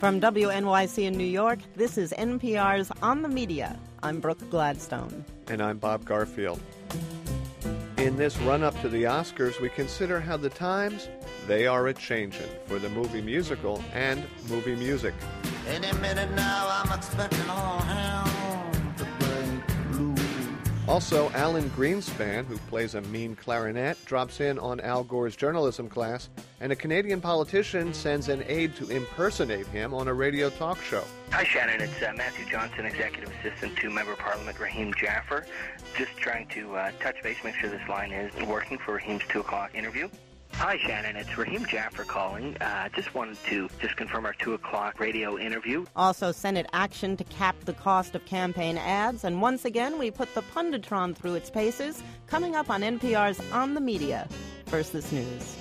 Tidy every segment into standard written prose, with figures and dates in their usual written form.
From WNYC in New York, this is NPR's On the Media. I'm Brooke Gladstone. And I'm Bob Garfield. In this run-up to the Oscars, we consider how the times, they are a-changin' for the movie musical and movie music. Any minute now, I'm expecting all hell to break loose. Also, Alan Greenspan, who plays a mean clarinet, drops in on Al Gore's journalism class, and a Canadian politician sends an aide to impersonate him on a radio talk show. Hi, Shannon. It's Matthew Johnson, Executive Assistant to Member of Parliament Raheem Jaffer. Just trying to touch base, make sure this line is working for Raheem's 2 o'clock interview. Hi, Shannon. It's Raheem Jaffer calling. Just wanted to confirm our 2 o'clock radio interview. Also, Senate action to cap the cost of campaign ads. And once again, we put the Punditron through its paces. Coming up on NPR's On the Media. First, this news.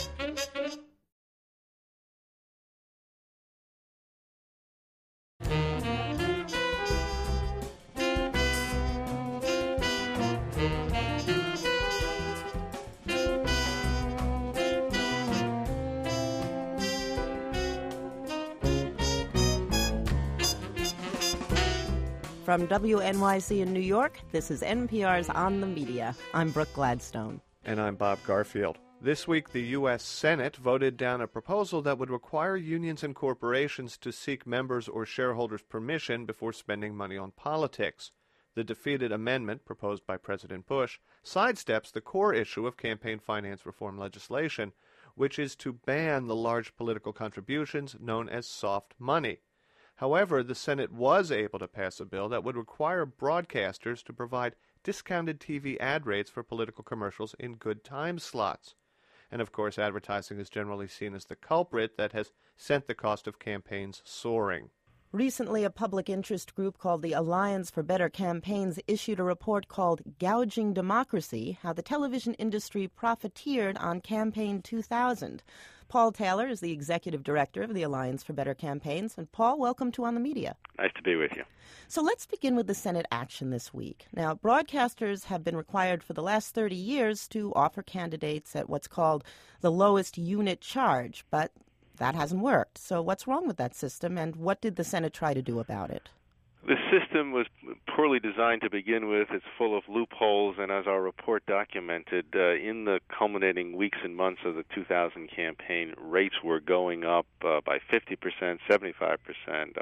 From WNYC in New York, this is NPR's On the Media. I'm Brooke Gladstone. And I'm Bob Garfield. This week, the U.S. Senate voted down a proposal that would require unions and corporations to seek members' or shareholders' permission before spending money on politics. The defeated amendment, proposed by President Bush, sidesteps the core issue of campaign finance reform legislation, which is to ban the large political contributions known as soft money. However, the Senate was able to pass a bill that would require broadcasters to provide discounted TV ad rates for political commercials in good time slots. And of course, advertising is generally seen as the culprit that has sent the cost of campaigns soaring. Recently, a public interest group called the Alliance for Better Campaigns issued a report called Gouging Democracy, How the Television Industry Profiteered on Campaign 2000. Paul Taylor is the executive director of the Alliance for Better Campaigns. And Paul, welcome to On the Media. Nice to be with you. So let's begin with the Senate action this week. Now, broadcasters have been required for the last 30 years to offer candidates at what's called the lowest unit charge, but that hasn't worked. So what's wrong with that system, and what did the Senate try to do about it? The system was poorly designed to begin with. It's full of loopholes, and as our report documented, in the culminating weeks and months of the 2000 campaign, rates were going up by 50%, 75%, 100%,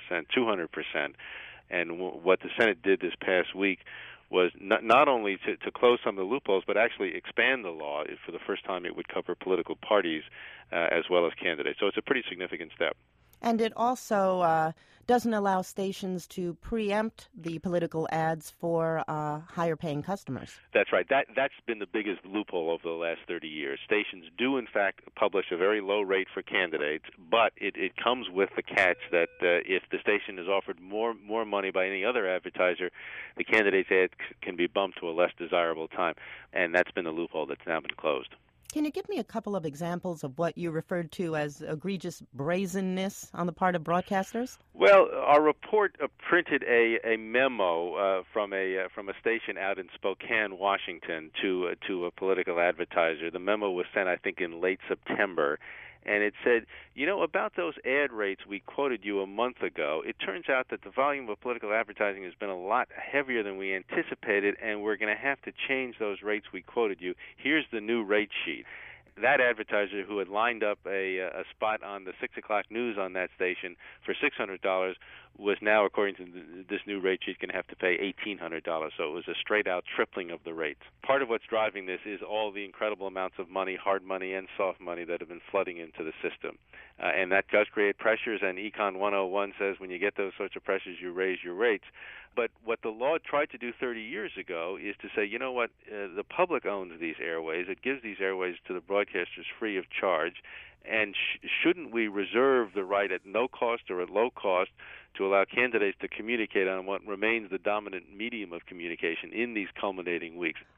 200%. And what the Senate did this past week was not only to close some of the loopholes, but actually expand the law. For the first time, it would cover political parties as well as candidates. So it's a pretty significant step. And it also doesn't allow stations to preempt the political ads for higher-paying customers. That's right. That's been the biggest loophole over the last 30 years. Stations do, in fact, publish a very low rate for candidates, but it comes with the catch that if the station is offered more money by any other advertiser, the candidate's ad can be bumped to a less desirable time. And that's been the loophole that's now been closed. Can you give me a couple of examples of what you referred to as egregious brazenness on the part of broadcasters? Well, our report printed a memo from a station out in Spokane, Washington, to a political advertiser. The memo was sent, I think, in late September. And it said, about those ad rates we quoted you a month ago, it turns out that the volume of political advertising has been a lot heavier than we anticipated, and we're going to have to change those rates we quoted you. Here's the new rate sheet. That advertiser who had lined up a spot on the 6 o'clock news on that station for $600 was now, according to this new rate sheet, going to have to pay $1,800. So it was a straight-out tripling of the rates. Part of what's driving this is all the incredible amounts of money, hard money and soft money, that have been flooding into the system. And that does create pressures, and Econ 101 says when you get those sorts of pressures, you raise your rates. But what the law tried to do 30 years ago is to say, the public owns these airways. It gives these airways to the broadcasters free of charge. And shouldn't we reserve the right at no cost or at low cost to allow candidates to communicate on what remains the dominant medium of communication in these culminating weeks?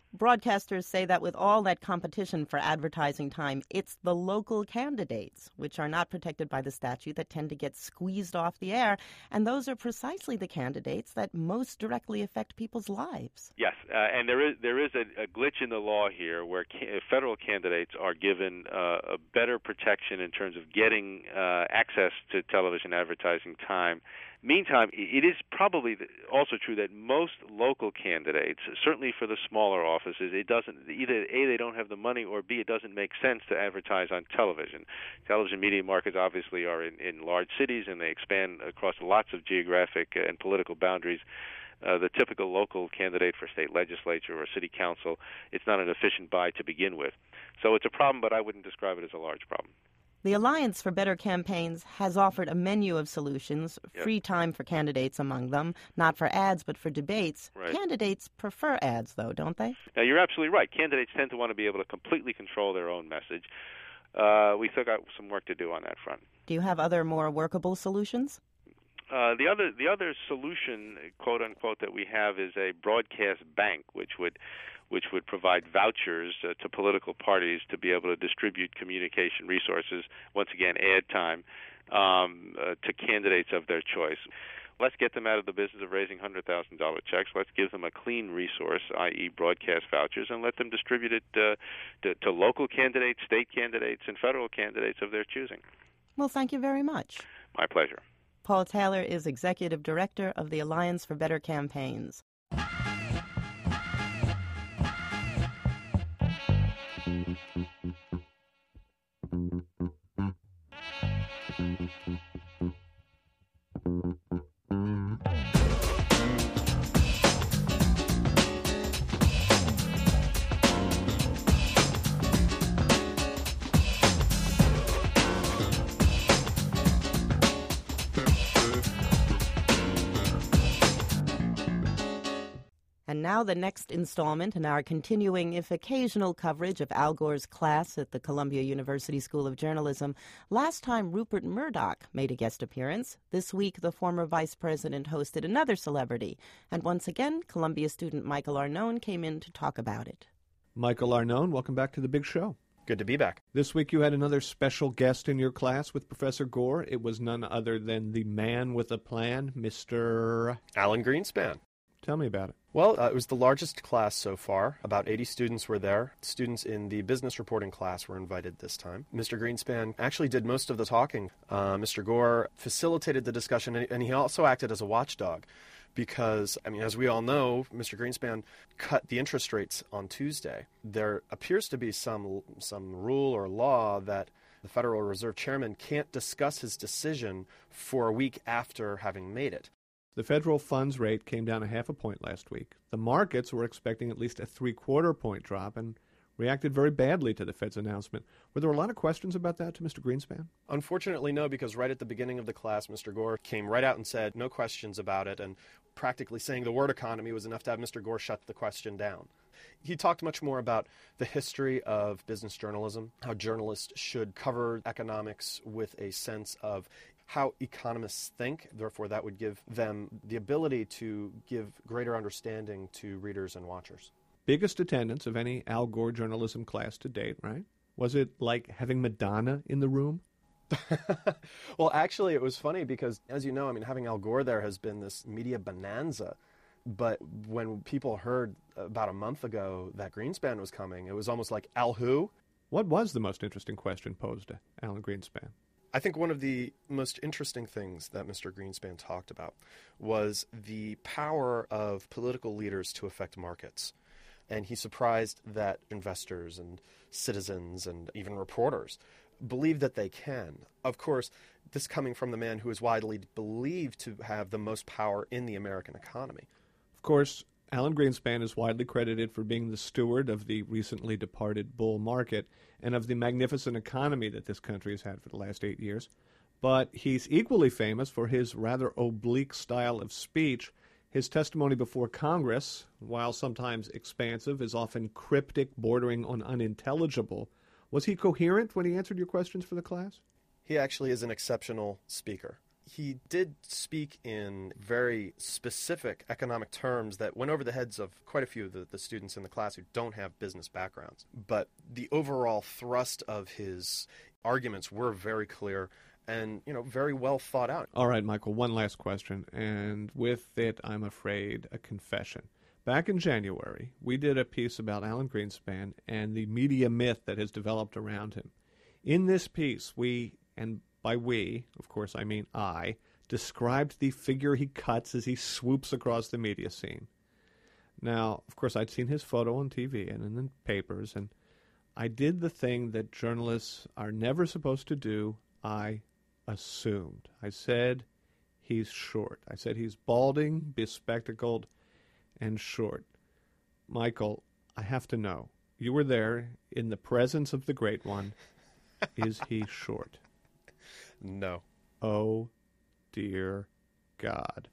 Broadcasters say that with all that competition for advertising time, it's the local candidates, which are not protected by the statute, that tend to get squeezed off the air. And those are precisely the candidates that most directly affect people's lives. Yes, and there is a glitch in the law here where federal candidates are given a better protection in terms of getting access to television advertising time. Meantime, it is probably also true that most local candidates, certainly for the smaller offices, it doesn't either A, they don't have the money, or B, it doesn't make sense to advertise on television. Television media markets obviously are in large cities, and they expand across lots of geographic and political boundaries. The typical local candidate for state legislature or city council, it's not an efficient buy to begin with. So it's a problem, but I wouldn't describe it as a large problem. The Alliance for Better Campaigns has offered a menu of solutions, free time for candidates among them, not for ads but for debates. Right. Candidates prefer ads, though, don't they? Now, you're absolutely right. Candidates tend to want to be able to completely control their own message. We still got some work to do on that front. Do you have other more workable solutions? The other solution, quote unquote, that we have is a broadcast bank, which would provide vouchers to political parties to be able to distribute communication resources, once again, ad time, to candidates of their choice. Let's get them out of the business of raising $100,000 checks. Let's give them a clean resource, i.e. broadcast vouchers, and let them distribute it to local candidates, state candidates, and federal candidates of their choosing. Well, thank you very much. My pleasure. Paul Taylor is Executive Director of the Alliance for Better Campaigns. And now the next installment in our continuing, if occasional, coverage of Al Gore's class at the Columbia University School of Journalism. Last time, Rupert Murdoch made a guest appearance. This week, the former vice president hosted another celebrity. And once again, Columbia student Michael Arnone came in to talk about it. Michael Arnone, welcome back to The Big Show. Good to be back. This week you had another special guest in your class with Professor Gore. It was none other than the man with a plan, Mr. Alan Greenspan. Tell me about it. Well, it was the largest class so far. About 80 students were there. Students in the business reporting class were invited this time. Mr. Greenspan actually did most of the talking. Mr. Gore facilitated the discussion, and he also acted as a watchdog because, as we all know, Mr. Greenspan cut the interest rates on Tuesday. There appears to be some rule or law that the Federal Reserve Chairman can't discuss his decision for a week after having made it. The federal funds rate came down 0.5 point last week. The markets were expecting at least a 0.75 point drop and reacted very badly to the Fed's announcement. Were there a lot of questions about that to Mr. Greenspan? Unfortunately, no, because right at the beginning of the class, Mr. Gore came right out and said no questions about it, and practically saying the word economy was enough to have Mr. Gore shut the question down. He talked much more about the history of business journalism, how journalists should cover economics with a sense of how economists think. Therefore, that would give them the ability to give greater understanding to readers and watchers. Biggest attendance of any Al Gore journalism class to date, right? Was it like having Madonna in the room? Well, actually, it was funny because, as you know, having Al Gore there has been this media bonanza. But when people heard about a month ago that Greenspan was coming, it was almost like, Al who? What was the most interesting question posed to Alan Greenspan? I think one of the most interesting things that Mr. Greenspan talked about was the power of political leaders to affect markets. And he surprised that investors and citizens and even reporters believe that they can. Of course, this coming from the man who is widely believed to have the most power in the American economy. Of course, Alan Greenspan is widely credited for being the steward of the recently departed bull market and of the magnificent economy that this country has had for the last 8 years. But he's equally famous for his rather oblique style of speech. His testimony before Congress, while sometimes expansive, is often cryptic, bordering on unintelligible. Was he coherent when he answered your questions for the class? He actually is an exceptional speaker. He did speak in very specific economic terms that went over the heads of quite a few of the students in the class who don't have business backgrounds. But the overall thrust of his arguments were very clear and, very well thought out. All right, Michael, one last question, and with it, I'm afraid, a confession. Back in January, we did a piece about Alan Greenspan and the media myth that has developed around him. In this piece, we, and by we, of course I mean I, described the figure he cuts as he swoops across the media scene. Now, of course, I'd seen his photo on TV and in the papers, and I did the thing that journalists are never supposed to do. I assumed. I said he's short. I said he's balding, bespectacled, and short. Michael, I have to know. You were there in the presence of the Great One. Is he short? No. Oh, dear God.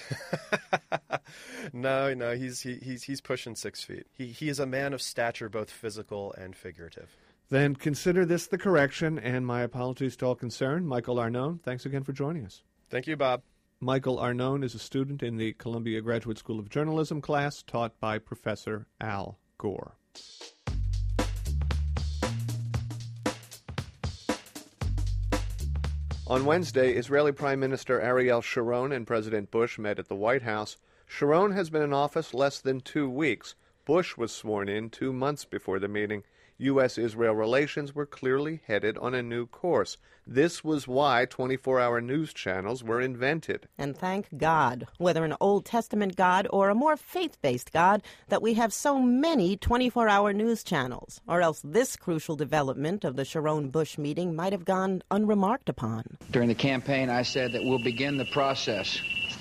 No, he's pushing 6 feet. He is a man of stature, both physical and figurative. Then consider this the correction, and my apologies to all concerned. Michael Arnone, thanks again for joining us. Thank you, Bob. Michael Arnone is a student in the Columbia Graduate School of Journalism class taught by Professor Al Gore. On Wednesday, Israeli Prime Minister Ariel Sharon and President Bush met at the White House. Sharon has been in office less than 2 weeks. Bush was sworn in 2 months before the meeting. U.S.-Israel relations were clearly headed on a new course. This was why 24-hour news channels were invented. And thank God, whether an Old Testament God or a more faith-based God, that we have so many 24-hour news channels, or else this crucial development of the Sharon-Bush meeting might have gone unremarked upon. During the campaign, I said that we'll begin the process.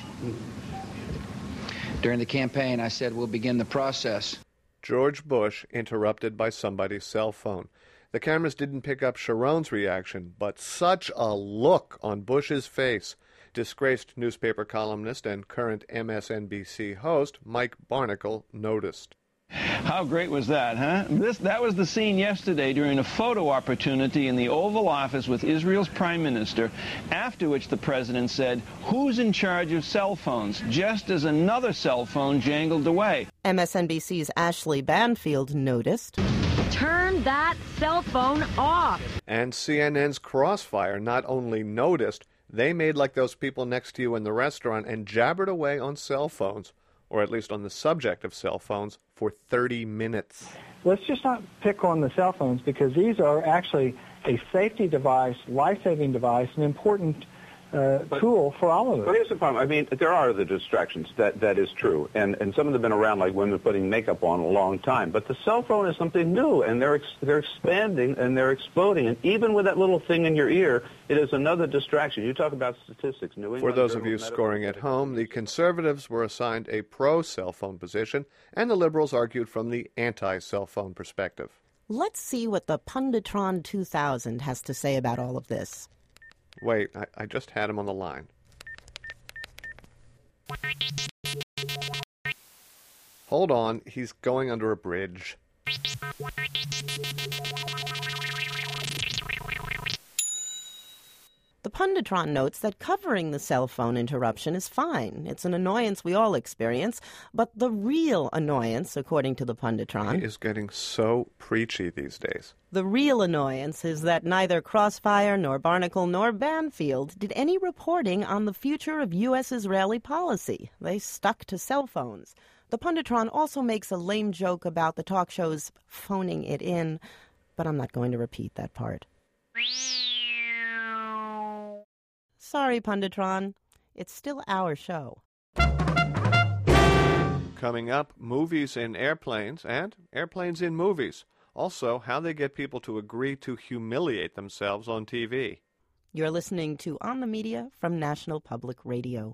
George Bush interrupted by somebody's cell phone. The cameras didn't pick up Sharon's reaction, but such a look on Bush's face. Disgraced newspaper columnist and current MSNBC host Mike Barnicle noticed. How great was that, huh? That was the scene yesterday during a photo opportunity in the Oval Office with Israel's Prime Minister, after which the president said, "Who's in charge of cell phones?" just as another cell phone jangled away. MSNBC's Ashley Banfield noticed. Turn that cell phone off. And CNN's Crossfire not only noticed, they made like those people next to you in the restaurant and jabbered away on cell phones, or at least on the subject of cell phones, for 30 minutes. Let's just not pick on the cell phones, because these are actually a safety device, life-saving device, an important tool for all of us. But here's the problem. I mean, there are other distractions. That is true. And some of them have been around, like women putting makeup on, a long time. But the cell phone is something new, and they're expanding and they're exploding. And even with that little thing in your ear, it is another distraction. You talk about statistics. For those of you scoring at home, the conservatives were assigned a pro-cell phone position, and the liberals argued from the anti-cell phone perspective. Let's see what the Punditron 2000 has to say about all of this. Wait, I just had him on the line. Hold on, he's going under a bridge. The Punditron notes that covering the cell phone interruption is fine. It's an annoyance we all experience, but the real annoyance, according to the Punditron... He is getting so preachy these days. The real annoyance is that neither Crossfire nor Barnicle nor Banfield did any reporting on the future of U.S.-Israeli policy. They stuck to cell phones. The Punditron also makes a lame joke about the talk show's phoning it in, but I'm not going to repeat that part. Sorry, Punditron. It's still our show. Coming up, movies in airplanes and airplanes in movies. Also, how they get people to agree to humiliate themselves on TV. You're listening to On the Media from National Public Radio.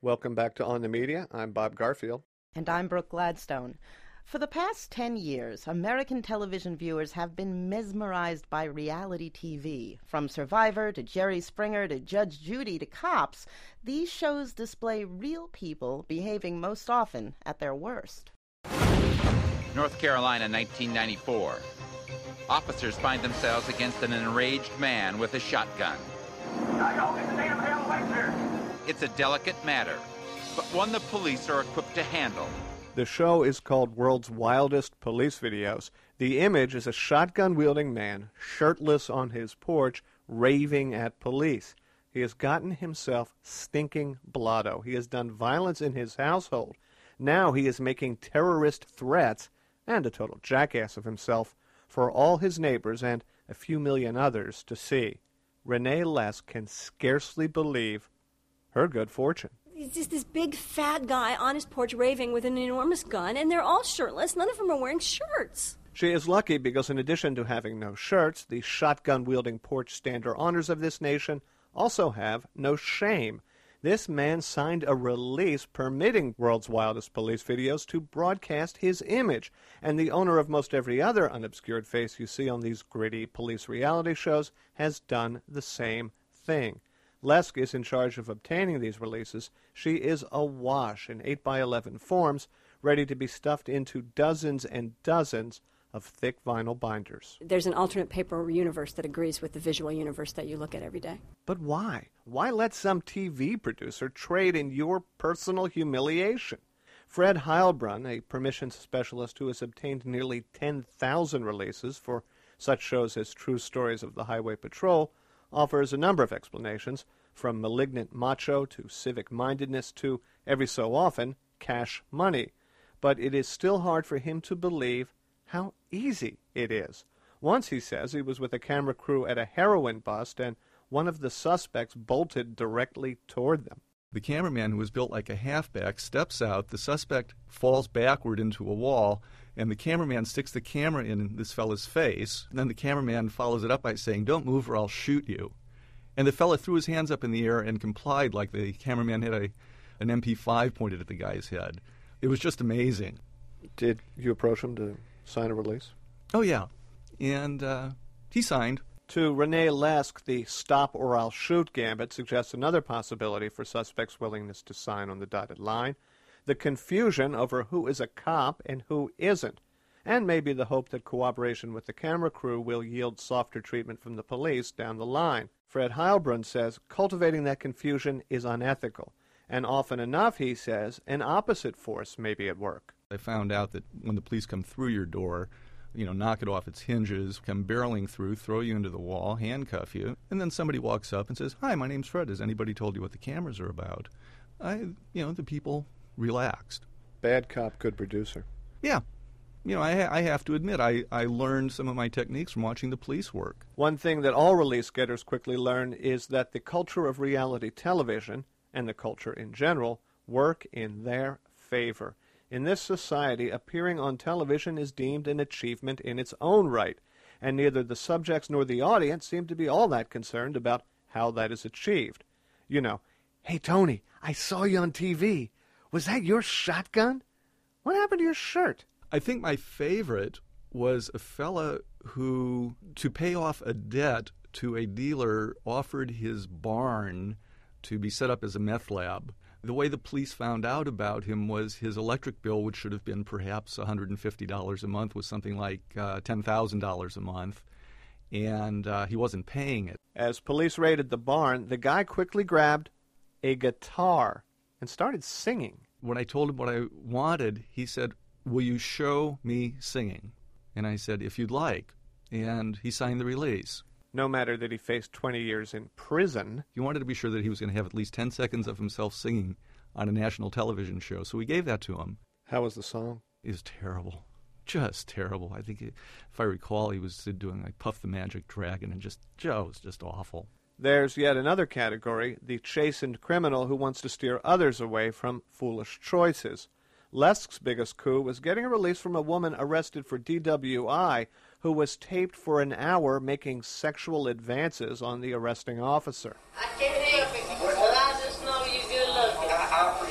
Welcome back to On the Media. I'm Bob Garfield. And I'm Brooke Gladstone. For the past 10 years, American television viewers have been mesmerized by reality TV. From Survivor to Jerry Springer to Judge Judy to Cops, these shows display real people behaving most often at their worst. North Carolina, 1994. Officers find themselves against an enraged man with a shotgun. Now y'all get the damn hell away from here. It's a delicate matter, but one the police are equipped to handle. The show is called World's Wildest Police Videos. The image is a shotgun-wielding man, shirtless on his porch, raving at police. He has gotten himself stinking blotto. He has done violence in his household. Now he is making terrorist threats, and a total jackass of himself, for all his neighbors and a few million others to see. Renee Lesk can scarcely believe her good fortune. He's just this big fat guy on his porch raving with an enormous gun, and they're all shirtless. None of them are wearing shirts. She is lucky because in addition to having no shirts, the shotgun-wielding porch stander honors of this nation also have no shame. This man signed a release permitting World's Wildest Police Videos to broadcast his image, and the owner of most every other unobscured face you see on these gritty police reality shows has done the same thing. Lesk is in charge of obtaining these releases. She is awash in 8x11 forms, ready to be stuffed into dozens and dozens of thick vinyl binders. There's an alternate paper universe that agrees with the visual universe that you look at every day. But why? Why let some TV producer trade in your personal humiliation? Fred Heilbrunn, a permissions specialist who has obtained nearly 10,000 releases for such shows as True Stories of the Highway Patrol, offers a number of explanations, from malignant macho to civic-mindedness to, every so often, cash money. But it is still hard for him to believe how easy it is. Once, he says, he was with a camera crew at a heroin bust, and one of the suspects bolted directly toward them. The cameraman, who was built like a halfback, steps out, the suspect falls backward into a wall, and the cameraman sticks the camera in this fella's face. And then the cameraman follows it up by saying, "Don't move or I'll shoot you." And the fella threw his hands up in the air and complied, like the cameraman had an MP5 pointed at the guy's head. It was just amazing. Did you approach him to sign a release? Oh, yeah. And he signed. To Renee Lesk, the stop or I'll shoot gambit suggests another possibility for suspects' willingness to sign on the dotted line: the confusion over who is a cop and who isn't, and maybe the hope that cooperation with the camera crew will yield softer treatment from the police down the line. Fred Heilbrunn says cultivating that confusion is unethical, and often enough, he says, an opposite force may be at work. I found out that when the police come through your door, knock it off its hinges, come barreling through, throw you into the wall, handcuff you, and then somebody walks up and says, "Hi, my name's Fred. Has anybody told you what the cameras are about?" The people relaxed. Bad cop, good producer. Yeah. I have to admit, I learned some of my techniques from watching the police work. One thing that all release getters quickly learn is that the culture of reality television, and the culture in general, work in their favor. In this society, appearing on television is deemed an achievement in its own right, and neither the subjects nor the audience seem to be all that concerned about how that is achieved. "Hey, Tony, I saw you on TV. Was that your shotgun? What happened to your shirt?" I think my favorite was a fella who, to pay off a debt to a dealer, offered his barn to be set up as a meth lab. The way the police found out about him was his electric bill, which should have been perhaps $150 a month, was something like $10,000 a month, and he wasn't paying it. As police raided the barn, the guy quickly grabbed a guitar and started singing. When I told him what I wanted, he said, "Will you show me singing?" And I said, "If you'd like." And he signed the release. No matter that he faced 20 years in prison. He wanted to be sure that he was going to have at least 10 seconds of himself singing on a national television show, so we gave that to him. How was the song? It was terrible. Just terrible. I think, if I recall, he was doing like Puff the Magic Dragon, and it was just awful. There's yet another category, the chastened criminal who wants to steer others away from foolish choices. Lesk's biggest coup was getting a release from a woman arrested for DWI who was taped for an hour making sexual advances on the arresting officer. I can't help it. Well, I just know you're good looking.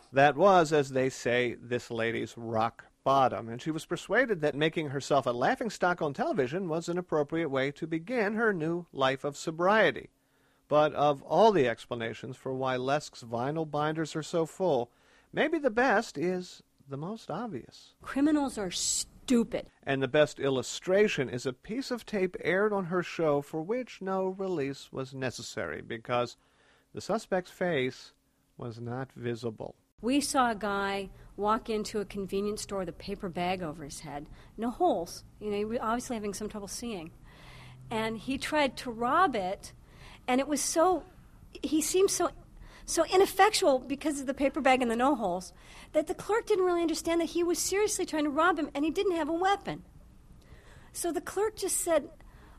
That was, as they say, this lady's rock bottom, and she was persuaded that making herself a laughingstock on television was an appropriate way to begin her new life of sobriety. But of all the explanations for why Lesk's vinyl binders are so full, maybe the best is the most obvious. Criminals are stupid. And the best illustration is a piece of tape aired on her show for which no release was necessary because the suspect's face was not visible. We saw a guy walk into a convenience store with a paper bag over his head. No holes. You know, he was obviously having some trouble seeing. And he tried to rob it, and it was he seemed so ineffectual because of the paper bag and the no holes that the clerk didn't really understand that he was seriously trying to rob him, and he didn't have a weapon. So the clerk just said,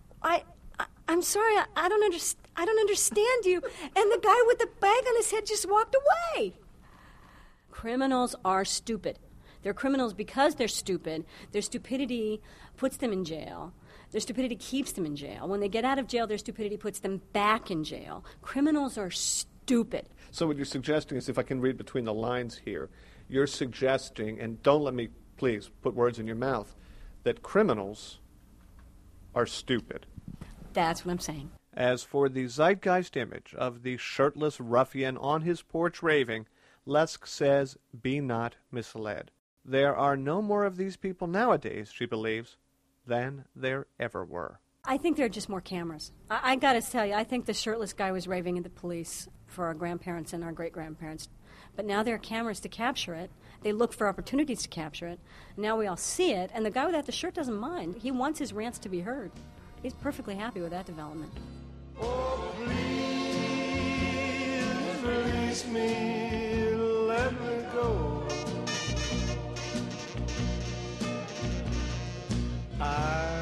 I'm sorry, I don't understand you. And the guy with the bag on his head just walked away. Criminals are stupid. They're criminals because they're stupid. Their stupidity puts them in jail. Their stupidity keeps them in jail. When they get out of jail, their stupidity puts them back in jail. Criminals are stupid. So what you're suggesting is, if I can read between the lines here, you're suggesting, and don't let me, please, put words in your mouth, that criminals are stupid. That's what I'm saying. As for the zeitgeist image of the shirtless ruffian on his porch raving, Lesk says, be not misled. There are no more of these people nowadays, she believes, than there ever were. I think there are just more cameras. I got to tell you, I think the shirtless guy was raving at the police for our grandparents and our great-grandparents. But now there are cameras to capture it. They look for opportunities to capture it. Now we all see it, and the guy without the shirt doesn't mind. He wants his rants to be heard. He's perfectly happy with that development. Oh, please release me, let me go. I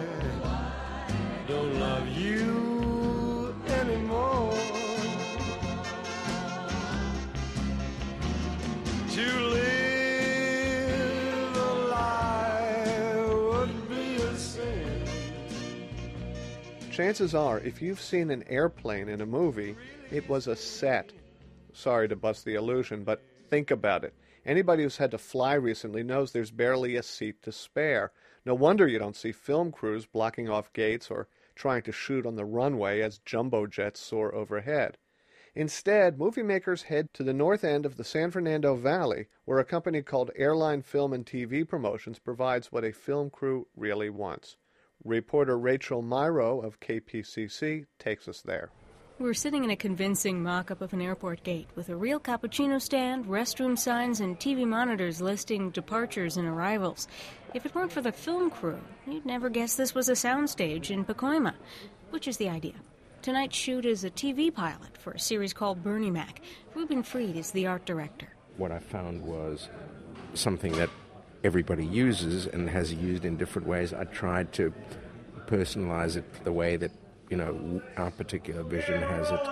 don't love you anymore. To live a lie would be a sin. Chances are, if you've seen an airplane in a movie, it was a set. Sorry to bust the illusion, but think about it. Anybody who's had to fly recently knows there's barely a seat to spare. No wonder you don't see film crews blocking off gates or trying to shoot on the runway as jumbo jets soar overhead. Instead, movie makers head to the north end of the San Fernando Valley, where a company called Airline Film and TV Promotions provides what a film crew really wants. Reporter Rachel Myro of KPCC takes us there. We're sitting in a convincing mock-up of an airport gate with a real cappuccino stand, restroom signs, and TV monitors listing departures and arrivals. If it weren't for the film crew, you'd never guess this was a soundstage in Pacoima, which is the idea. Tonight's shoot is a TV pilot for a series called Bernie Mac. Ruben Fried is the art director. What I found was something that everybody uses and has used in different ways. I tried to personalize it the way that, you know, our particular vision has it.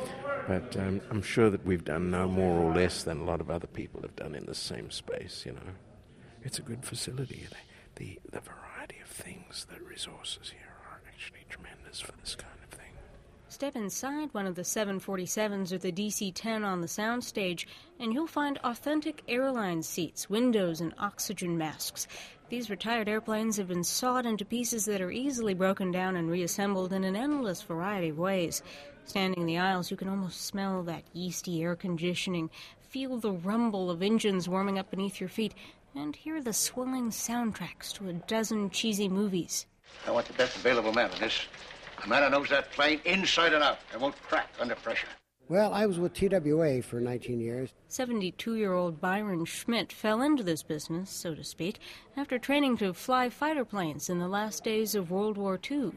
But I'm sure that we've done no more or less than a lot of other people have done in the same space, you know. It's a good facility. The variety of things, the resources here are actually tremendous for this kind of thing. Step inside one of the 747s or the DC-10 on the soundstage, and you'll find authentic airline seats, windows, and oxygen masks. These retired airplanes have been sawed into pieces that are easily broken down and reassembled in an endless variety of ways. Standing in the aisles, you can almost smell that yeasty air conditioning, feel the rumble of engines warming up beneath your feet, and hear the swelling soundtracks to a dozen cheesy movies. I want the best available man on this. A man who knows that plane inside and out and won't crack under pressure. Well, I was with TWA for 19 years. 72-year-old Byron Schmidt fell into this business, so to speak, after training to fly fighter planes in the last days of World War II.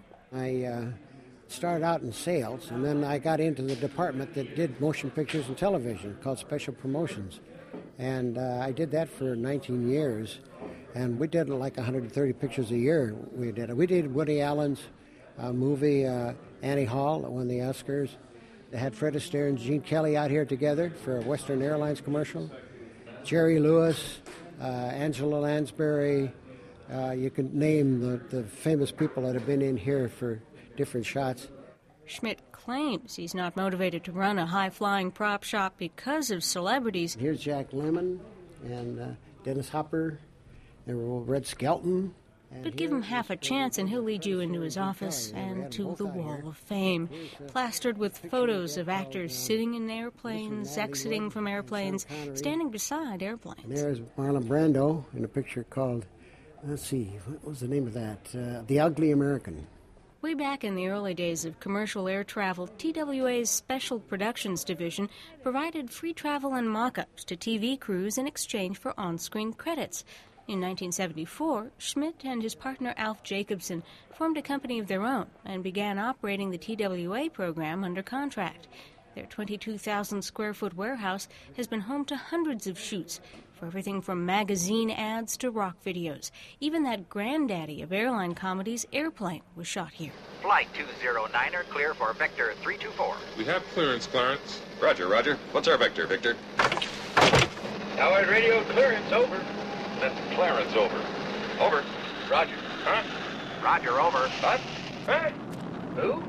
I started out in sales, and then I got into the department that did motion pictures and television, called Special Promotions. And I did that for 19 years, and we did like 130 pictures a year. We did Woody Allen's movie, Annie Hall, that won the Oscars. They had Fred Astaire and Gene Kelly out here together for a Western Airlines commercial. Jerry Lewis, Angela Lansbury. You can name the famous people that have been in here for different shots. Schmidt claims he's not motivated to run a high-flying prop shop because of celebrities. Here's Jack Lemmon and Dennis Hopper and Red Skelton. But give him half a chance and he'll lead you into his office and to the Wall of Fame, plastered with photos of actors sitting in airplanes, exiting from airplanes, standing beside airplanes. There's Marlon Brando in a picture called, let's see, what was the name of that? The Ugly American. Way back in the early days of commercial air travel, TWA's Special Productions Division provided free travel and mock-ups to TV crews in exchange for on-screen credits. In 1974, Schmidt and his partner Alf Jacobson formed a company of their own and began operating the TWA program under contract. Their 22,000-square-foot warehouse has been home to hundreds of shoots for everything from magazine ads to rock videos. Even that granddaddy of airline comedies, Airplane, was shot here. Flight 209er, clear for Vector 324. We have clearance, Clarence. Roger, Roger. What's our vector, Victor? Howard radio clearance, over. That's Clarence, over. Over. Roger. Huh? Roger, over. What? Hey? Who?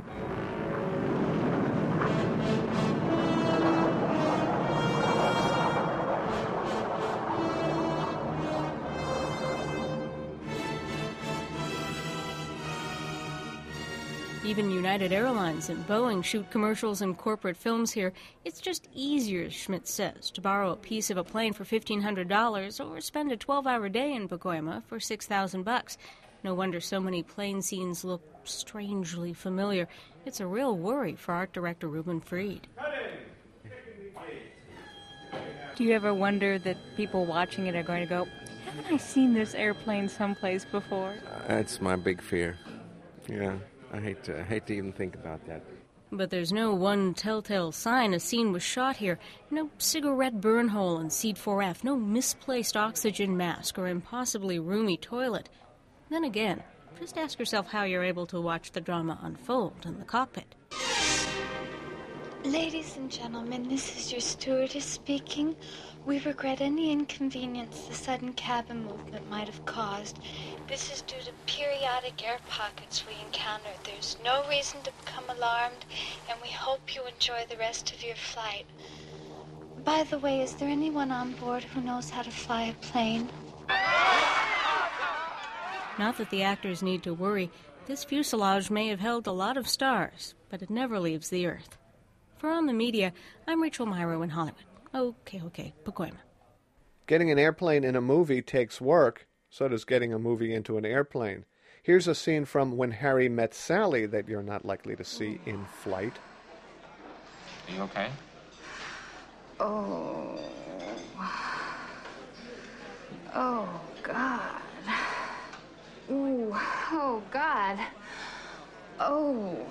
Even United Airlines and Boeing shoot commercials and corporate films here. It's just easier, Schmidt says, to borrow a piece of a plane for $1,500 or spend a 12-hour day in Pacoima for $6,000. No wonder so many plane scenes look strangely familiar. It's a real worry for art director Reuben Fried. Do you ever wonder that people watching it are going to go, haven't I seen this airplane someplace before? That's my big fear. Yeah. I hate to even think about that. But there's no one telltale sign a scene was shot here. No cigarette burn hole in seat 4F, no misplaced oxygen mask or impossibly roomy toilet. Then again, just ask yourself how you're able to watch the drama unfold in the cockpit. Ladies and gentlemen, this is your stewardess speaking. We regret any inconvenience the sudden cabin movement might have caused. This is due to periodic air pockets we encounter. There's no reason to become alarmed, and we hope you enjoy the rest of your flight. By the way, is there anyone on board who knows how to fly a plane? Not that the actors need to worry. This fuselage may have held a lot of stars, but it never leaves the Earth. For On the Media, I'm Rachel Myrow in Hollywood. Okay, Pacoima. Getting an airplane in a movie takes work. So does getting a movie into an airplane. Here's a scene from When Harry Met Sally that you're not likely to see in flight. Are you okay? Oh, God. Ooh, oh, God. Oh,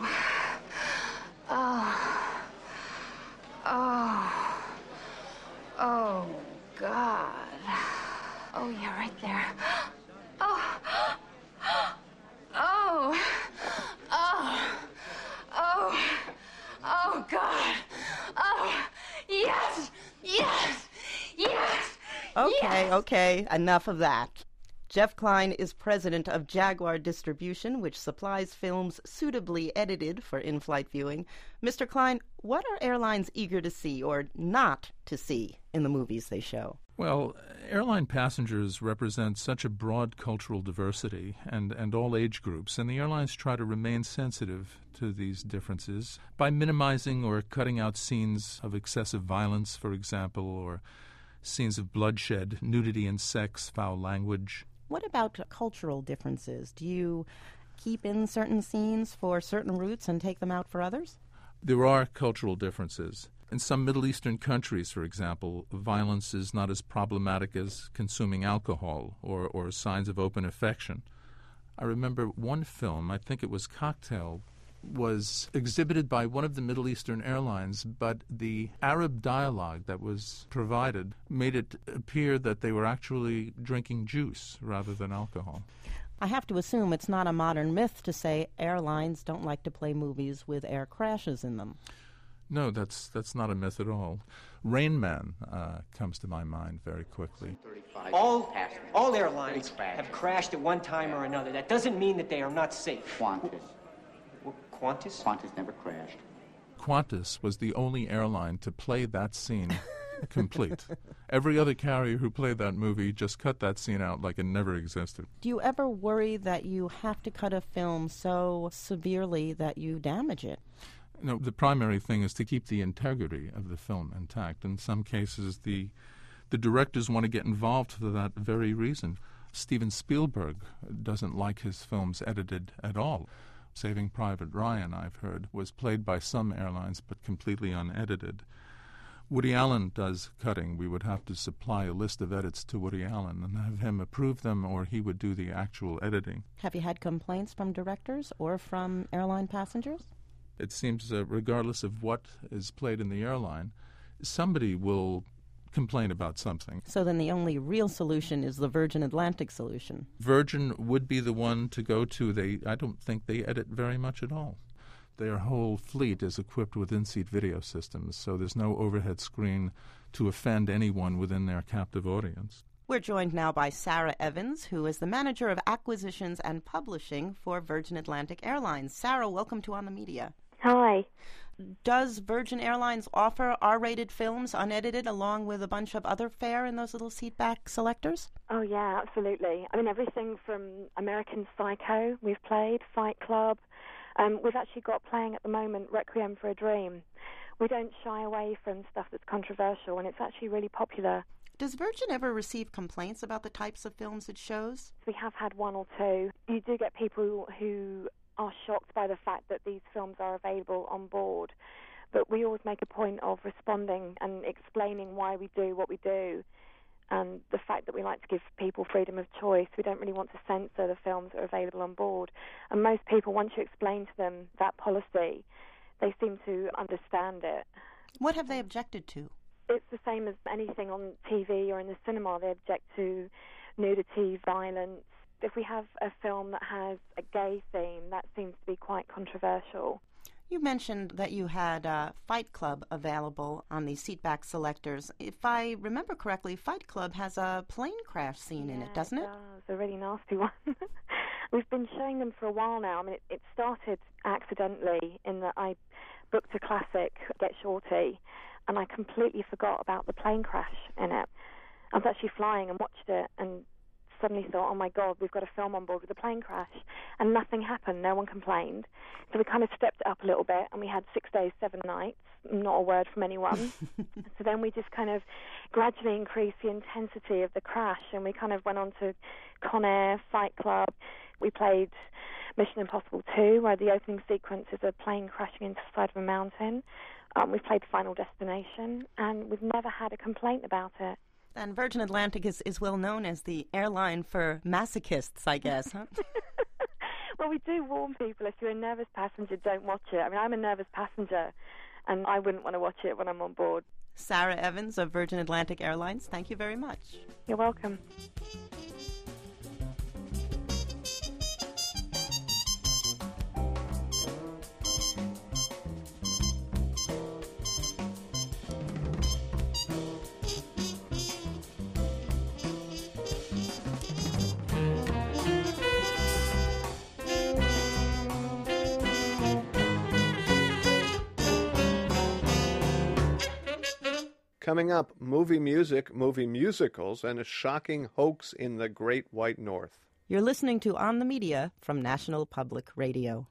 God. Oh, yeah, right there. Oh, God. Oh, yes. Okay, enough of that. Jeff Klein is president of Jaguar Distribution, which supplies films suitably edited for in-flight viewing. Mr. Klein, what are airlines eager to see or not to see in the movies they show? Well, airline passengers represent such a broad cultural diversity and all age groups, and the airlines try to remain sensitive to these differences by minimizing or cutting out scenes of excessive violence, for example, or scenes of bloodshed, nudity and sex, foul language. What about cultural differences? Do you keep in certain scenes for certain routes and take them out for others? There are cultural differences. In some Middle Eastern countries, for example, violence is not as problematic as consuming alcohol or signs of open affection. I remember one film, I think it was Cocktail, was exhibited by one of the Middle Eastern airlines, but the Arab dialogue that was provided made it appear that they were actually drinking juice rather than alcohol. I have to assume it's not a modern myth to say airlines don't like to play movies with air crashes in them. No, that's not a myth at all. Rain Man comes to my mind very quickly. All airlines have crashed at one time or another. That doesn't mean that they are not safe. Qantas? Qantas never crashed. Qantas was the only airline to play that scene complete. Every other carrier who played that movie just cut that scene out like it never existed. Do you ever worry that you have to cut a film so severely that you damage it? No, the primary thing is to keep the integrity of the film intact. In some cases, the directors want to get involved for that very reason. Steven Spielberg doesn't like his films edited at all. Saving Private Ryan, I've heard, was played by some airlines but completely unedited. Woody Allen does cutting. We would have to supply a list of edits to Woody Allen and have him approve them, or he would do the actual editing. Have you had complaints from directors or from airline passengers? It seems regardless of what is played in the airline, somebody will complain about something. So then the only real solution is the Virgin Atlantic solution. Virgin would be the one to go to. I don't think they edit very much at all. Their whole fleet is equipped with in-seat video systems, so there's no overhead screen to offend anyone within their captive audience. We're joined now by Sarah Evans, who is the manager of acquisitions and publishing for Virgin Atlantic Airlines. Sarah, welcome to On the Media. Hi. Does Virgin Airlines offer R-rated films unedited along with a bunch of other fare in those little seatback selectors? Oh, yeah, absolutely. I mean, everything from American Psycho we've played, Fight Club. We've actually got playing at the moment Requiem for a Dream. We don't shy away from stuff that's controversial, and it's actually really popular. Does Virgin ever receive complaints about the types of films it shows? We have had one or two. You do get people who are shocked by the fact that these films are available on board, but we always make a point of responding and explaining why we do what we do, and the fact that we like to give people freedom of choice. We don't really want to censor the films that are available on board. And most people, once you explain to them that policy, they seem to understand it. What have they objected to? It's the same as anything on TV or in the cinema. They object to nudity, violence. If we have a film that has a gay theme, that seems to be quite controversial. You mentioned that you had Fight Club available on the seatback selectors. If I remember correctly, Fight Club has a plane crash scene in it, doesn't it? It's a really nasty one. We've been showing them for a while now. I mean, it started accidentally in that I booked a classic, Get Shorty, and I completely forgot about the plane crash in it. I was actually flying and watched it and suddenly thought, oh my God, we've got a film on board with a plane crash. And nothing happened. No one complained. So we kind of stepped it up a little bit, and we had 6 days, 7 nights, not a word from anyone. So then we just kind of gradually increased the intensity of the crash, and we kind of went on to Con Air, Fight Club. We played Mission Impossible 2, where the opening sequence is a plane crashing into the side of a mountain. We've played Final Destination, and we've never had a complaint about it. And Virgin Atlantic is well known as the airline for masochists, I guess, huh? Well, we do warn people, if you're a nervous passenger, don't watch it. I mean, I'm a nervous passenger, and I wouldn't want to watch it when I'm on board. Sarah Evans of Virgin Atlantic Airlines, thank you very much. You're welcome. Coming up, movie music, movie musicals, and a shocking hoax in the Great White North. You're listening to On the Media from National Public Radio.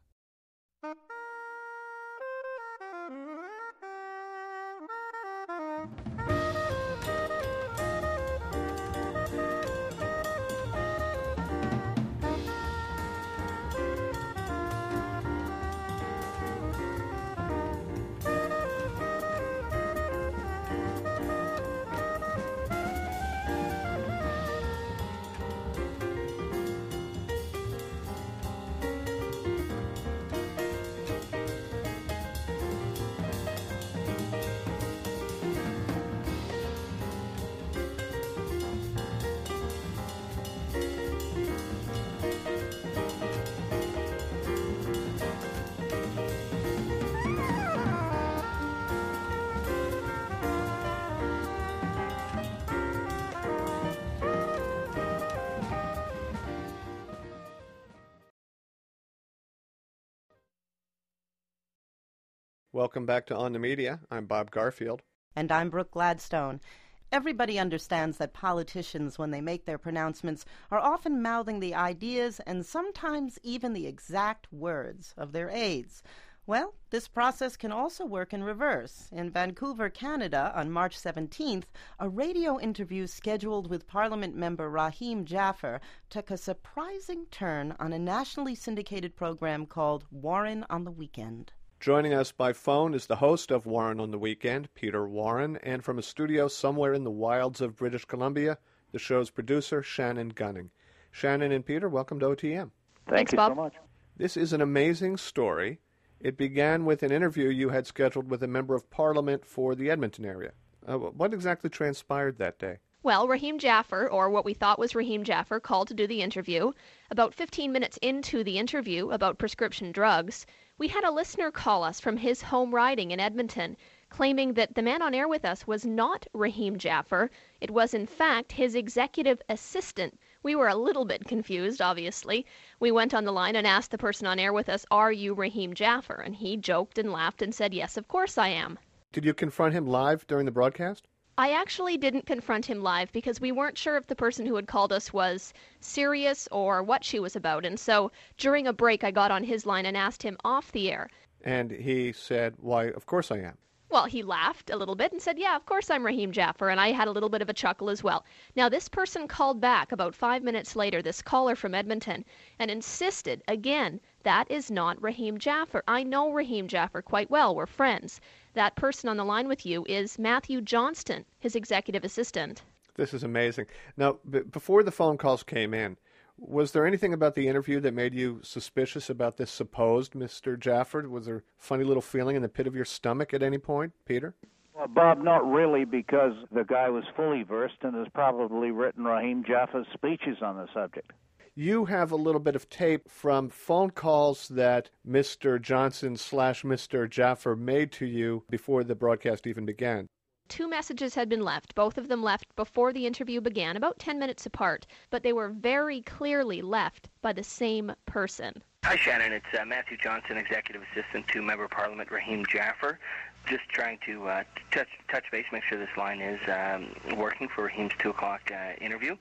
Welcome back to On the Media. I'm Bob Garfield. And I'm Brooke Gladstone. Everybody understands that politicians, when they make their pronouncements, are often mouthing the ideas and sometimes even the exact words of their aides. Well, this process can also work in reverse. In Vancouver, Canada, on March 17th, a radio interview scheduled with Parliament member Rahim Jaffer took a surprising turn on a nationally syndicated program called Warren on the Weekend. Joining us by phone is the host of Warren on the Weekend, Peter Warren, and from a studio somewhere in the wilds of British Columbia, the show's producer, Shannon Gunning. Shannon and Peter, welcome to OTM. Thanks, Bob. So much. This is an amazing story. It began with an interview you had scheduled with a member of Parliament for the Edmonton area. What exactly transpired that day? Well, Rahim Jaffer, or what we thought was Rahim Jaffer, called to do the interview. About 15 minutes into the interview about prescription drugs, we had a listener call us from his home riding in Edmonton, claiming that the man on air with us was not Rahim Jaffer. It was, in fact, his executive assistant. We were a little bit confused, obviously. We went on the line and asked the person on air with us, "Are you Rahim Jaffer?" And he joked and laughed and said, "Yes, of course I am." Did you confront him live during the broadcast? I actually didn't confront him live because we weren't sure if the person who had called us was serious or what she was about. And so during a break, I got on his line and asked him off the air. And he said, "Why, of course I am." Well, he laughed a little bit and said, "Yeah, of course I'm Rahim Jaffer," and I had a little bit of a chuckle as well. Now, this person called back about 5 minutes later, this caller from Edmonton, and insisted, again, that is not Rahim Jaffer. I know Rahim Jaffer quite well. We're friends. That person on the line with you is Matthew Johnston, his executive assistant. This is amazing. Now, before the phone calls came in, was there anything about the interview that made you suspicious about this supposed Mr. Jaffer? Was there a funny little feeling in the pit of your stomach at any point, Peter? Well, Bob, not really, because the guy was fully versed and has probably written Rahim Jaffer's speeches on the subject. You have a little bit of tape from phone calls that Mr. Johnson / Mr. Jaffer made to you before the broadcast even began. 2 messages had been left, both of them left before the interview began, about 10 minutes apart, but they were very clearly left by the same person. Hi, Shannon. It's Matthew Johnson, Executive Assistant to Member of Parliament Rahim Jaffer. Just trying to touch base, make sure this line is working for Rahim's 2 o'clock interview.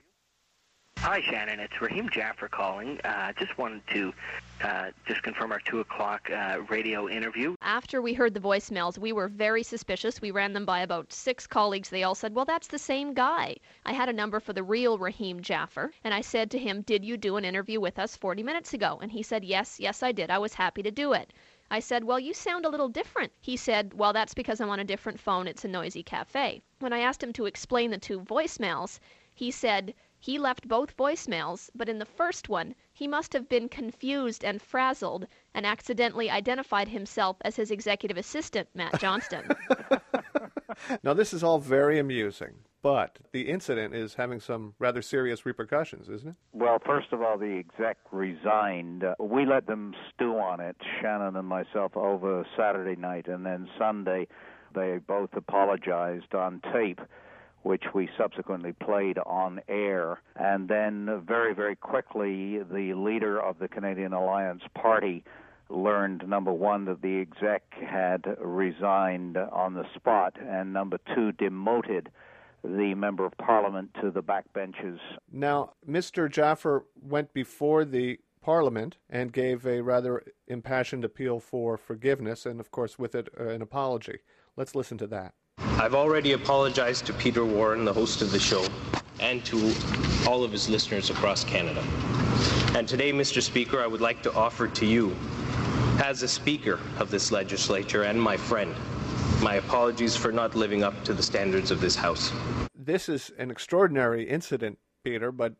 Hi, Shannon. It's Rahim Jaffer calling. Just wanted to just confirm our 2 o'clock radio interview. After we heard the voicemails, we were very suspicious. We ran them by about 6 colleagues. They all said, "Well, that's the same guy." I had a number for the real Rahim Jaffer, and I said to him, "Did you do an interview with us 40 minutes ago?" And he said, yes, I did. I was happy to do it. I said, "Well, you sound a little different." He said, "Well, that's because I'm on a different phone. It's a noisy cafe." When I asked him to explain the 2 voicemails, he said he left both voicemails, but in the first one, he must have been confused and frazzled and accidentally identified himself as his executive assistant, Matt Johnston. Now, this is all very amusing, but the incident is having some rather serious repercussions, isn't it? Well, first of all, the exec resigned. We let them stew on it, Shannon and myself, over Saturday night, and then Sunday they both apologized on tape, which we subsequently played on air. And then very, very quickly, the leader of the Canadian Alliance Party learned, number one, that the exec had resigned on the spot, and number 2, demoted the Member of Parliament to the backbenches. Now, Mr. Jaffer went before the Parliament and gave a rather impassioned appeal for forgiveness, and of course with it an apology. Let's listen to that. I've already apologized to Peter Warren, the host of the show, and to all of his listeners across Canada. And today, Mr. Speaker, I would like to offer to you, as a Speaker of this legislature and my friend, my apologies for not living up to the standards of this House. This is an extraordinary incident, Peter, but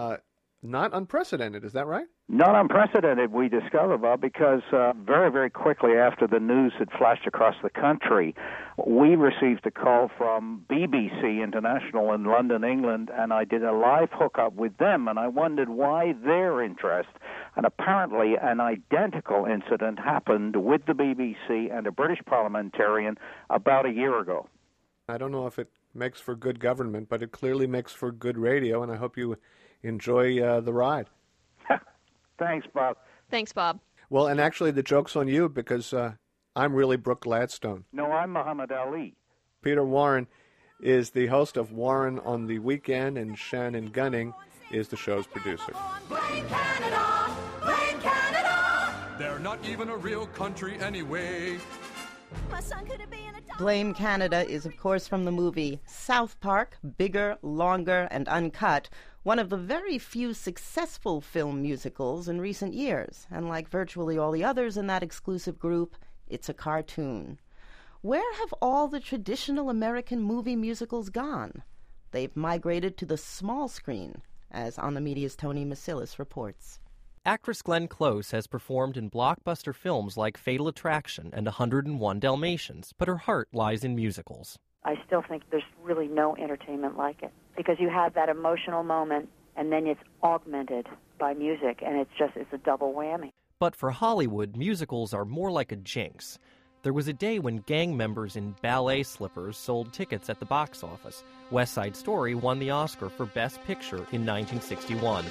not unprecedented. Is that right? Not unprecedented, we discovered, Bob, because very, very quickly after the news had flashed across the country, we received a call from BBC International in London, England, and I did a live hookup with them, and I wondered why their interest. And apparently an identical incident happened with the BBC and a British parliamentarian about a year ago. I don't know if it makes for good government, but it clearly makes for good radio, and I hope you enjoy the ride. Thanks, Bob. Thanks, Bob. Well, and actually the joke's on you because I'm really Brooke Gladstone. No, I'm Muhammad Ali. Peter Warren is the host of Warren on the Weekend, and Shannon Gunning is the show's producer. Blame Canada! Blame Canada! They're not even a real country anyway. My son could have been a Blame Canada is, of course, from the movie South Park, bigger, longer, and uncut, one of the very few successful film musicals in recent years. And like virtually all the others in that exclusive group, it's a cartoon. Where have all the traditional American movie musicals gone? They've migrated to the small screen, as On the Media's Tony Masilis reports. Actress Glenn Close has performed in blockbuster films like Fatal Attraction and 101 Dalmatians, but her heart lies in musicals. I still think there's really no entertainment like it, because you have that emotional moment and then it's augmented by music, and it's a double whammy. But for Hollywood, musicals are more like a jinx. There was a day when gang members in ballet slippers sold tickets at the box office. West Side Story won the Oscar for Best Picture in 1961.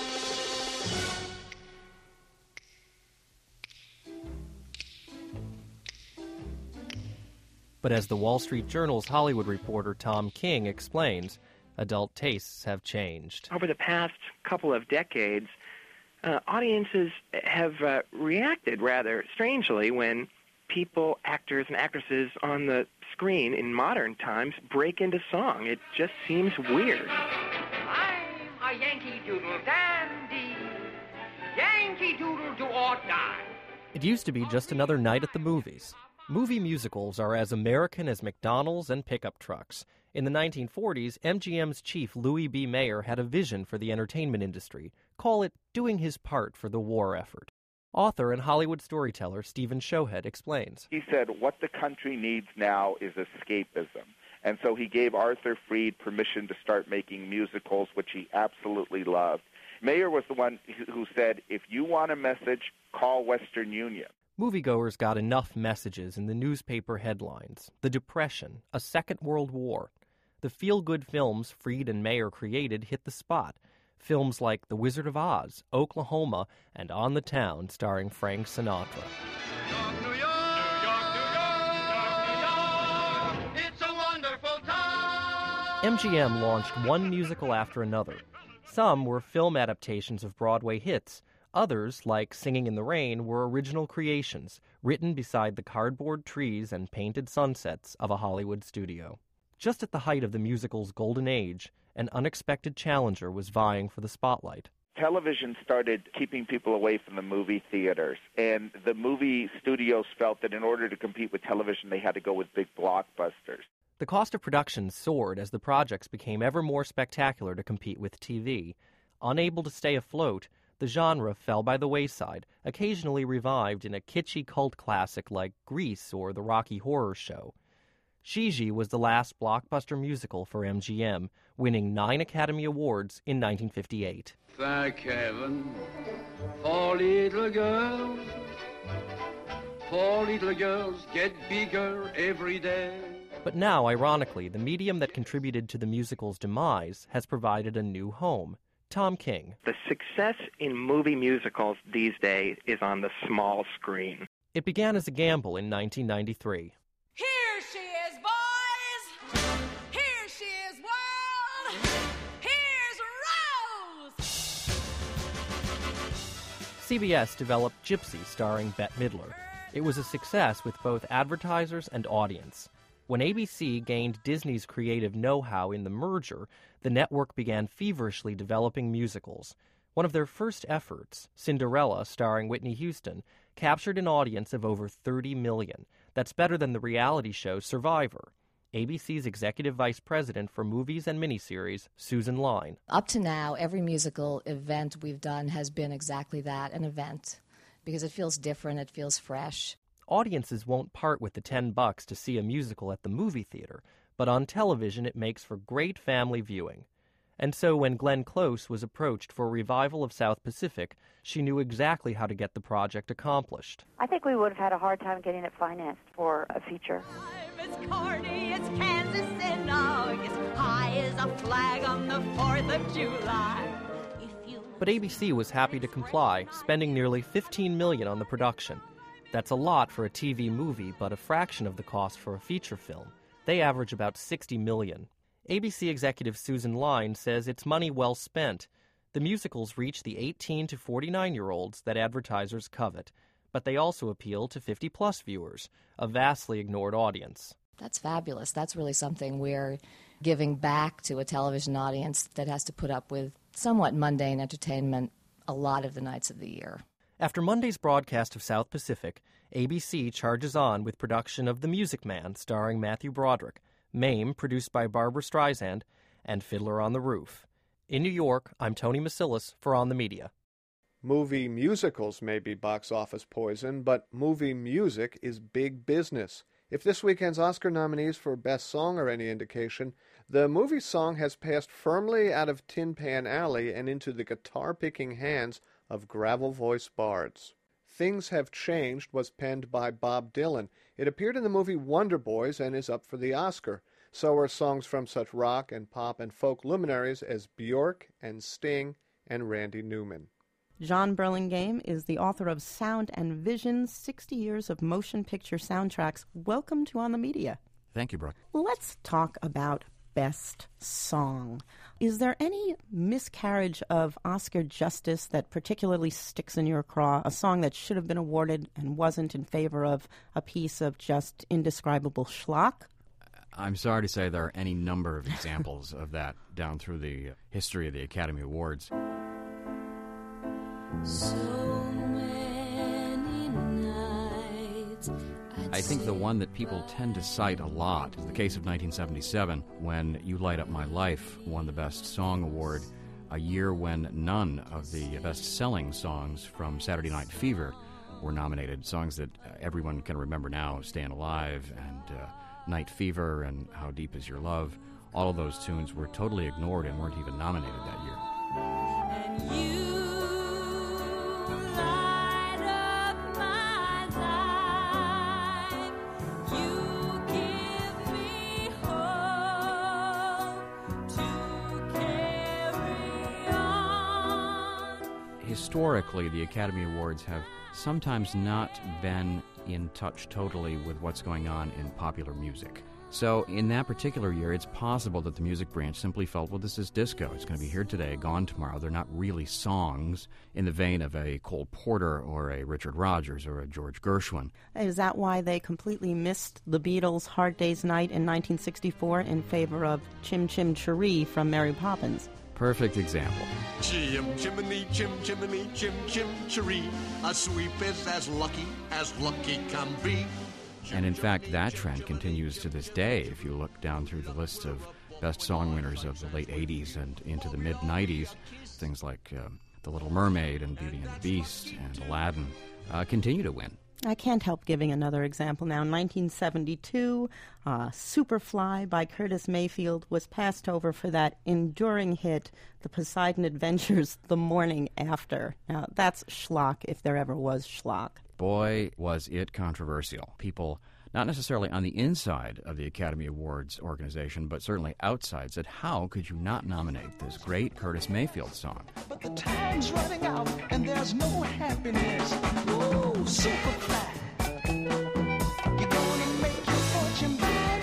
But as the Wall Street Journal's Hollywood reporter Tom King explains, adult tastes have changed. Over the past couple of decades, audiences have reacted rather strangely when people, actors and actresses on the screen in modern times break into song. It just seems weird. I'm a Yankee Doodle dandy, Yankee Doodle do or die. It used to be just another night at the movies. Movie musicals are as American as McDonald's and pickup trucks. In the 1940s, MGM's chief Louis B. Mayer had a vision for the entertainment industry. Call it doing his part for the war effort. Author and Hollywood storyteller Stephen Shohead explains. He said, what the country needs now is escapism. And so he gave Arthur Freed permission to start making musicals, which he absolutely loved. Mayer was the one who said, if you want a message, call Western Union. Moviegoers got enough messages in the newspaper headlines. The Depression, a Second World War. The feel-good films Freed and Mayer created hit the spot. Films like The Wizard of Oz, Oklahoma, and On the Town, starring Frank Sinatra. New York, it's a wonderful time. MGM launched one musical after another. Some were film adaptations of Broadway hits. Others, like Singing in the Rain, were original creations, written beside the cardboard trees and painted sunsets of a Hollywood studio. Just at the height of the musical's golden age, an unexpected challenger was vying for the spotlight. Television started keeping people away from the movie theaters, and the movie studios felt that in order to compete with television, they had to go with big blockbusters. The cost of production soared as the projects became ever more spectacular to compete with TV. Unable to stay afloat, the genre fell by the wayside, occasionally revived in a kitschy cult classic like Grease or The Rocky Horror Show. Gigi was the last blockbuster musical for MGM, winning 9 Academy Awards in 1958. Thank heaven for little girls. 4 little girls get bigger every day. But now, ironically, the medium that contributed to the musical's demise has provided a new home. Tom King. The success in movie musicals these days is on the small screen. It began as a gamble in 1993. Here she is, boys! Here she is, world! Here's Rose! CBS developed Gypsy, starring Bette Midler. It was a success with both advertisers and audience. When ABC gained Disney's creative know-how in the merger, the network began feverishly developing musicals. One of their first efforts, Cinderella, starring Whitney Houston, captured an audience of over 30 million. That's better than the reality show Survivor. ABC's executive vice president for movies and miniseries, Susan Line. Up to now, every musical event we've done has been exactly that, an event, because it feels different, it feels fresh. Audiences won't part with the $10 to see a musical at the movie theater, but on television it makes for great family viewing. And so when Glenn Close was approached for a revival of South Pacific, she knew exactly how to get the project accomplished. I think we would have had a hard time getting it financed for a feature. It's Carney, it's Kansas in August, high as a flag on the 4th of July. But ABC was happy to comply, spending nearly $15 million on the production. That's a lot for a TV movie, but a fraction of the cost for a feature film. They average about $60 million. ABC executive Susan Lyne says it's money well spent. The musicals reach the 18 to 49-year-olds that advertisers covet, but they also appeal to 50-plus viewers, a vastly ignored audience. That's fabulous. That's really something we're giving back to a television audience that has to put up with somewhat mundane entertainment a lot of the nights of the year. After Monday's broadcast of South Pacific, ABC charges on with production of The Music Man, starring Matthew Broderick, Mame, produced by Barbra Streisand, and Fiddler on the Roof. In New York, I'm Tony Masilis for On the Media. Movie musicals may be box office poison, but movie music is big business. If this weekend's Oscar nominees for Best Song are any indication, the movie song has passed firmly out of Tin Pan Alley and into the guitar-picking hands of gravel-voiced bards. Things Have Changed was penned by Bob Dylan. It appeared in the movie Wonder Boys and is up for the Oscar. So are songs from such rock and pop and folk luminaries as Bjork and Sting and Randy Newman. John Burlingame is the author of Sound and Vision, 60 Years of Motion Picture Soundtracks. Welcome to On the Media. Thank you, Brooke. Let's talk about Best Song. Is there any miscarriage of Oscar justice that particularly sticks in your craw, a song that should have been awarded and wasn't in favor of a piece of just indescribable schlock? I'm sorry to say there are any number of examples of that down through the history of the Academy Awards. So many nights. I think the one that people tend to cite a lot is the case of 1977, when You Light Up My Life won the Best Song Award, a year when none of the best-selling songs from Saturday Night Fever were nominated. Songs that everyone can remember now, Stayin' Alive and Night Fever and How Deep Is Your Love. All of those tunes were totally ignored and weren't even nominated that year. And you light up my life. You give me hope to carry on. Historically, the Academy Awards have sometimes not been in touch totally with what's going on in popular music. So in that particular year, it's possible that the music branch simply felt, well, this is disco. It's going to be here today, gone tomorrow. They're not really songs in the vein of a Cole Porter or a Richard Rodgers or a George Gershwin. Is that why they completely missed the Beatles' Hard Day's Night in 1964 in favor of Chim Chim Cheree from Mary Poppins? Perfect example. Chim chimney, chim chimney, chim chim cheree. A sweep is as lucky can be. And in fact, that trend continues to this day. If you look down through the list of best song winners of the late 80s and into the mid-90s, things like The Little Mermaid and Beauty and the Beast and Aladdin continue to win. I can't help giving another example now. In 1972, Superfly by Curtis Mayfield was passed over for that enduring hit, The Poseidon Adventures, The Morning After. Now, that's schlock if there ever was schlock. Boy, was it controversial. People, not necessarily on the inside of the Academy Awards organization, but certainly outside, said, how could you not nominate this great Curtis Mayfield song? But the time's running out and there's no happiness. Oh, Superfly, you're gonna make your fortune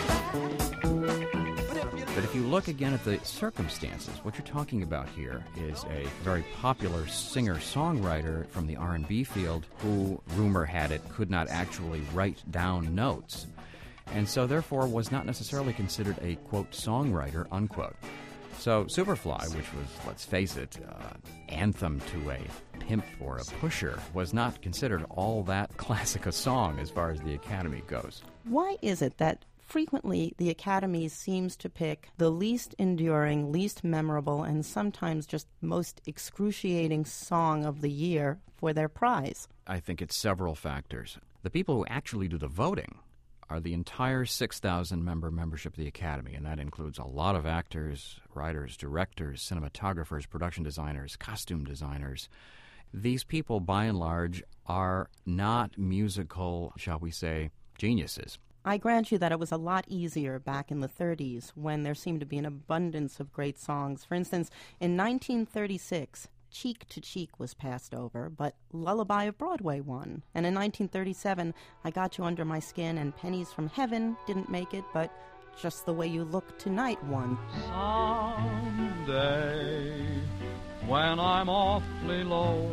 But if you look again at the circumstances, what you're talking about here is a very popular singer-songwriter from the R&B field who, rumor had it, could not actually write down notes, and so therefore was not necessarily considered a, quote, songwriter, unquote. So Superfly, which was, let's face it, anthem to a pimp or a pusher, was not considered all that classic a song as far as the Academy goes. Why is it that frequently the Academy seems to pick the least enduring, least memorable, and sometimes just most excruciating song of the year for their prize? I think it's several factors. The people who actually do the voting are the entire 6,000-member membership of the Academy, and that includes a lot of actors, writers, directors, cinematographers, production designers, costume designers. These people, by and large, are not musical, shall we say, geniuses. I grant you that it was a lot easier back in the 30s when there seemed to be an abundance of great songs. For instance, in 1936, Cheek to Cheek was passed over, but Lullaby of Broadway won. And in 1937, I Got You Under My Skin and Pennies from Heaven didn't make it, but Just the Way You Look Tonight won. Someday, when I'm awfully low,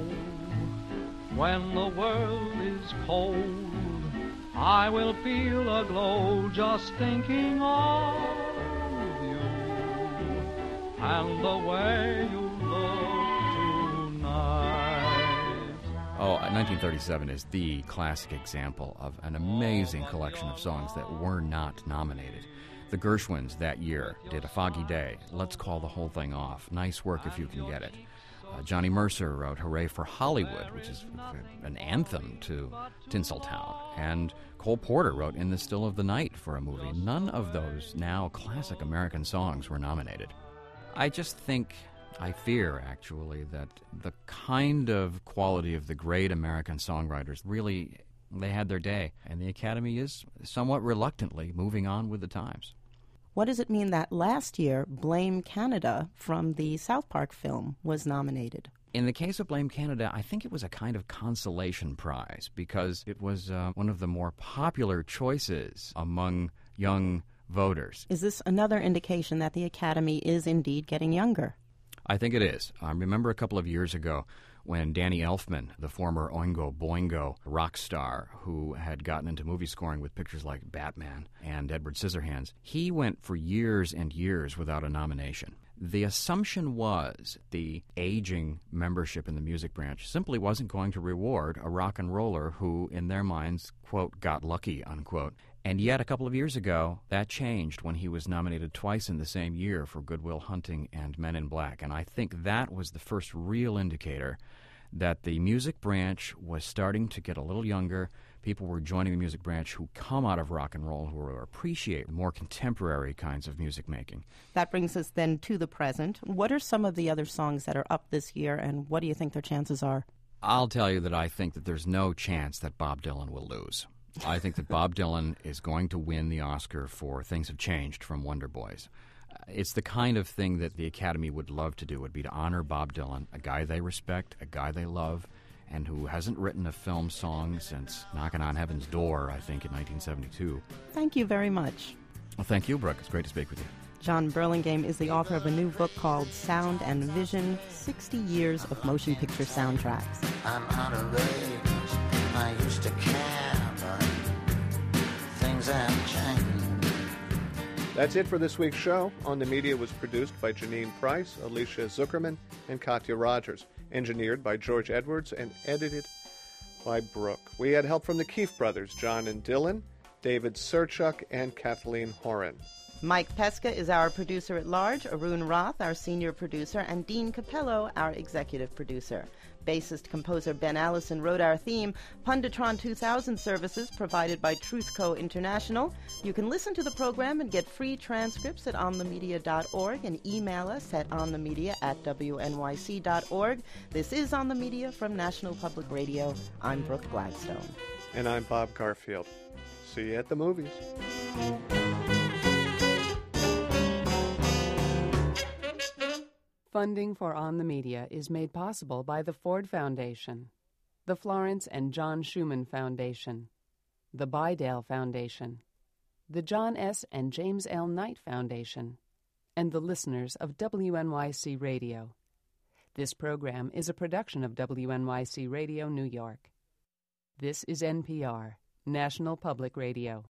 when the world is cold, I will feel a glow just thinking of you and the way you look tonight. Oh, 1937 is the classic example of an amazing collection of songs that were not nominated. The Gershwins that year did A Foggy Day, Let's Call the Whole Thing Off, Nice Work If You Can Get It. Johnny Mercer wrote Hooray for Hollywood, which is an anthem to Tinseltown. And Cole Porter wrote In the Still of the Night for a movie. None of those now classic American songs were nominated. I just think, I fear actually, that the kind of quality of the great American songwriters really, they had their day. And the Academy is somewhat reluctantly moving on with the times. What does it mean that last year, Blame Canada from the South Park film was nominated? In the case of Blame Canada, I think it was a kind of consolation prize because it was one of the more popular choices among young voters. Is this another indication that the Academy is indeed getting younger? I think it is. I remember a couple of years ago when Danny Elfman, the former Oingo Boingo rock star who had gotten into movie scoring with pictures like Batman and Edward Scissorhands, he went for years and years without a nomination. The assumption was the aging membership in the music branch simply wasn't going to reward a rock and roller who, in their minds, quote, got lucky, unquote. And yet, a couple of years ago, that changed when he was nominated twice in the same year for Good Will Hunting and Men in Black. And I think that was the first real indicator that the music branch was starting to get a little younger. People were joining the music branch who come out of rock and roll, who appreciate more contemporary kinds of music making. That brings us then to the present. What are some of the other songs that are up this year, and what do you think their chances are? I'll tell you that I think that there's no chance that Bob Dylan will lose. I think that Bob Dylan is going to win the Oscar for Things Have Changed from Wonder Boys. It's the kind of thing that the Academy would love to do, would be to honor Bob Dylan, a guy they respect, a guy they love, and who hasn't written a film song since Knocking on Heaven's Door, I think, in 1972. Thank you very much. Well, thank you, Brooke. It's great to speak with you. John Burlingame is the author of a new book called Sound and Vision, 60 Years of Motion Picture Soundtracks. I'm out of age. I used to care, but things have changed. That's it for this week's show. On the Media was produced by Janine Price, Alicia Zuckerman, and Katya Rogers. Engineered by George Edwards and edited by Brooke. We had help from the Keefe brothers, John and Dylan, David Serchuk, and Kathleen Horan. Mike Pesca is our producer at large, Arun Roth, our senior producer, and Dean Capello, our executive producer. Bassist-composer Ben Allison wrote our theme. Punditron 2000 services provided by Truthco International. You can listen to the program and get free transcripts at onthemedia.org and email us at onthemedia@wnyc.org. This is On the Media from National Public Radio. I'm Brooke Gladstone. And I'm Bob Garfield. See you at the movies. Funding for On the Media is made possible by the Ford Foundation, the Florence and John Schumann Foundation, the Bydale Foundation, the John S. and James L. Knight Foundation, and the listeners of WNYC Radio. This program is a production of WNYC Radio, New York. This is NPR, National Public Radio.